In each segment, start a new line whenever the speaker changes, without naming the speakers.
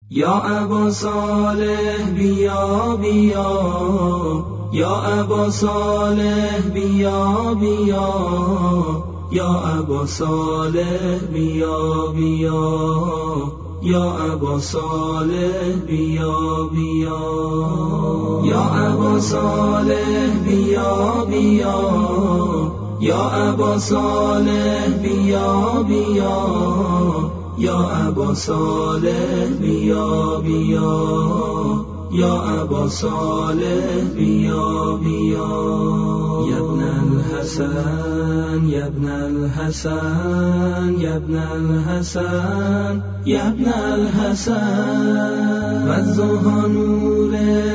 یا ابا صالح بیا بیا، یا ابا صالح بیا بیا، یا ابا صالح بیا بیا، یا ابا صالح بیا بیا، یا ابا صالح بیا بیا، یا ابا صالح بیا بیا، یا ابا صالح بیا بیا، یا ابا صالح بیا بیا. یا ابن الحسن، یا ابن الحسن، یا ابن الحسن، یا ابن الحسن. والضحی نور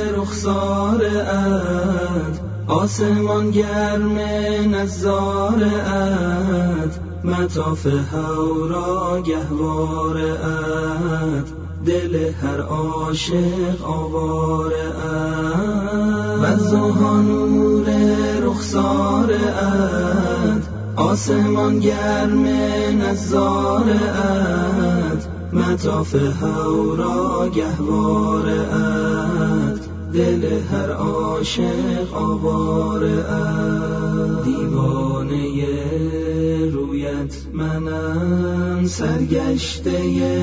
رخسارت، آسمان گرم نظارت، مطاف هورا گهوارت، دل هر عاشق آوارت. والضحی نور رخسارت، آسمان گرم نظارت، مطاف هورا گهوارت، دل هر عاشق آوارت. دیوانه رویت منم، سرگشته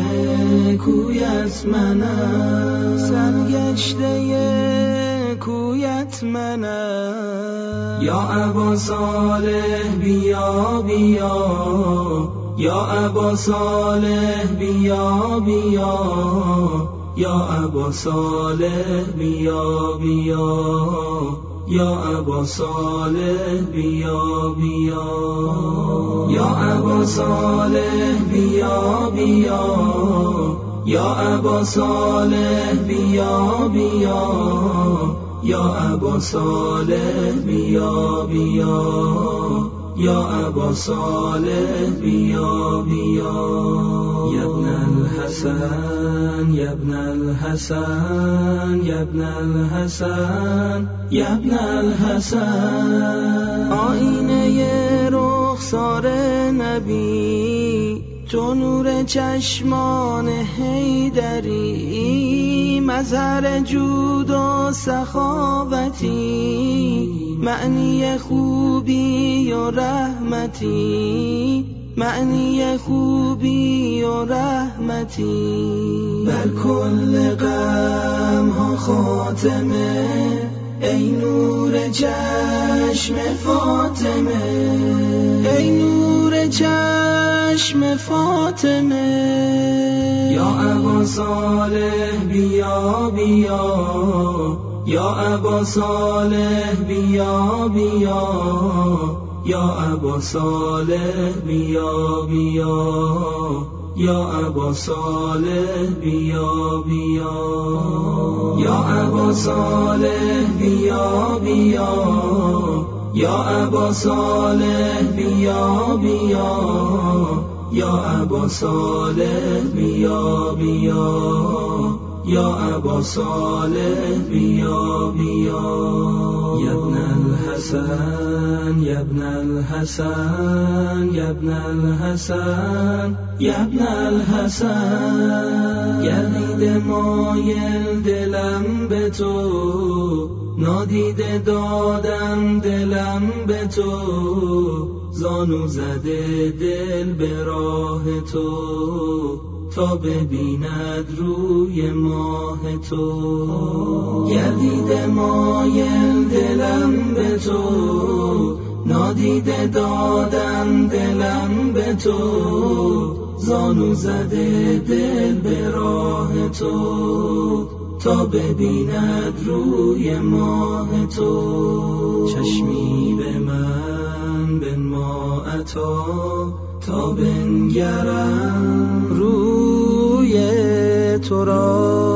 کویت منم، سرگشته کویت منم. یا ابا صالح بیا بیا، یا ابا صالح بیا بیا، یا ابا صالح بیا بیا، یا ابا صالح بیا بیا، یا ابا صالح بیا بیا، یا ابا صالح بیا بیا، یا ابا صالح بیا بیا، یا ابا صالح بیا بیا. یا ابن الحسن، یا ابن الحسن، یا ابن الحسن، یا ابن الحسن. آینه رخسار نبی، تو نور چشمان حیدری، مظهر جود و سخاوتی، معنی خوبی و رحمتی، معنی خوبی و رحمتی. بر کل غم ها خاتمه، ای نور چشم فاطمه، ای نور چشم فاطمه. یا ابا صالح بیا بیا، یا ابا صالح بیا بیا، یا ابا صالح بیا بیا، یا ابا صالح بیا بیا، یا ابا صالح بیا بیا، یا ابا صالح بیا بیا، یا ابا صالح بیا بیا، یا ابا صالح بیا بیا. یا ابن الحسن، یا ابن الحسن، یا ابن الحسن، یا ابن الحسن. گردیده مایل دلم به تو، نادیده دادم دلم به تو، زانو زده دل به راه تو، تا ببیند روی ماه تو. گردیده مایل دلم به تو، نادیده دادم دلم به تو، زانو زده دل به راه تو، تا ببیند روی ماه تو. چشمی به من بنما عطا، تا بنگرم روی تو را.